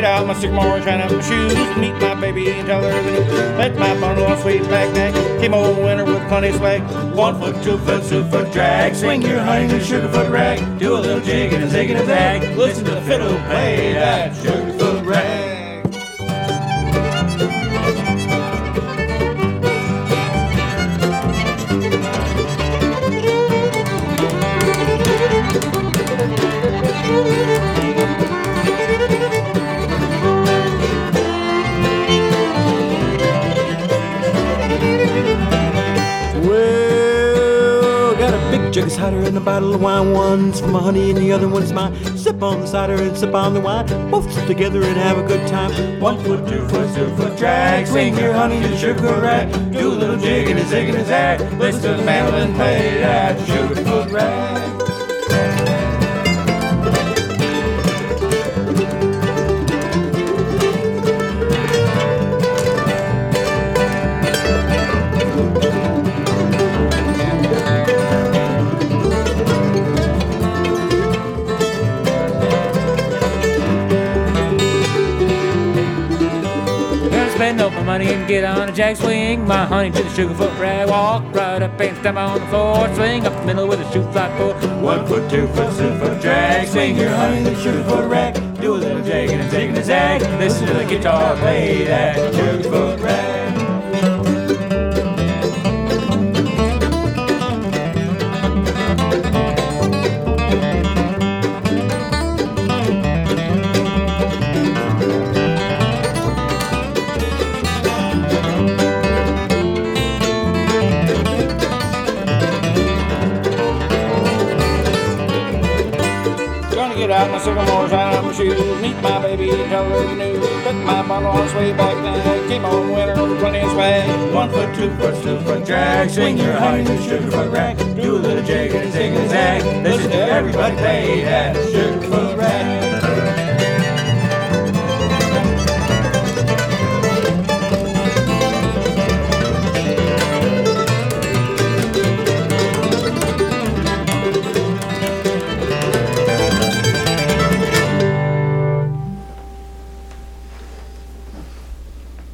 get out my sycamore, shine up my shoes, meet my baby and tell her the news. Let my bundle on sweet back neck, came old winter with plenty of swag. 1 foot, 2 foot, 2 foot drag, swing your honey to the sugarfoot rag. Do a little jig and a zig and a zag, listen to the fiddle play that sugarfoot rag. Jug of cider and a bottle of wine. One's for my honey and the other one's mine. Sip on the cider and sip on the wine. Both sit together and have a good time. 1 foot, 2 foot, 2 foot drag. Swing your honey to the sugarfoot rag. Do a little jig and a zig and a zag. Listen to the mandolin play that sugarfoot rag. Spend up my money and get on a jack swing. My honey to the sugarfoot rag. Walk right up and step on the floor. Swing up the middle with a shoe fly for 1 foot, 2 foot, 2 foot drag. Swing your honey to the sugarfoot rag. Do a little jig and a zig and a zag. Listen to the guitar play that sugarfoot rag. Get out my sycamore, shine up my shoes, meet my baby and tell her the news. Put my bundle on sway back then, came on winter with plenty of swag. 1 foot, 2 foot, 2 foot drag, swing your honey to the sugarfoot rag. Do a little jig and a zig and a zag, listen to everybody play that sugarfoot